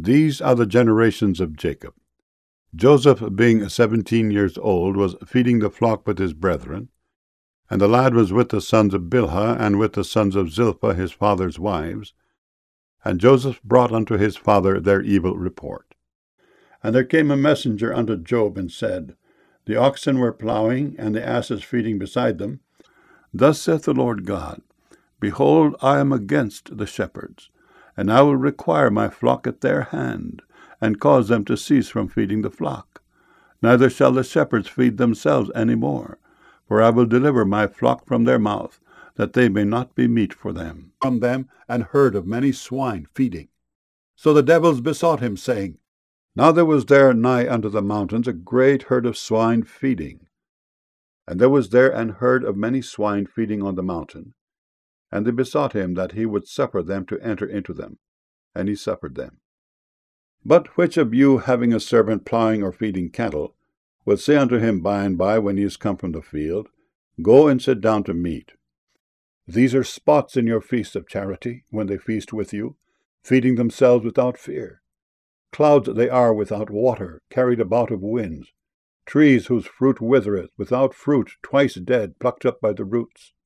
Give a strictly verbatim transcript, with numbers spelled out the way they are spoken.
These are the generations of Jacob. Joseph, being seventeen years old, was feeding the flock with his brethren, and the lad was with the sons of Bilhah, and with the sons of Zilpah his father's wives. And Joseph brought unto his father their evil report. And there came a messenger unto Job, and said, The oxen were plowing, and the asses feeding beside them. Thus saith the Lord God, Behold, I am against the shepherds, and I will require my flock at their hand, and cause them to cease from feeding the flock. Neither shall the shepherds feed themselves any more, for I will deliver my flock from their mouth, that they may not be meat for them. From them an herd of many swine feeding. So the devils besought him, saying, Now there was there nigh unto the mountains a great herd of swine feeding. And there was there an herd of many swine feeding on the mountain. And they besought him that he would suffer them to enter into them. And he suffered them. But which of you, having a servant plowing or feeding cattle, will say unto him by and by, when he is come from the field, Go and sit down to meat? These are spots in your feast of charity, when they feast with you, feeding themselves without fear. Clouds they are without water, carried about of winds, trees whose fruit withereth, without fruit, twice dead, plucked up by the roots.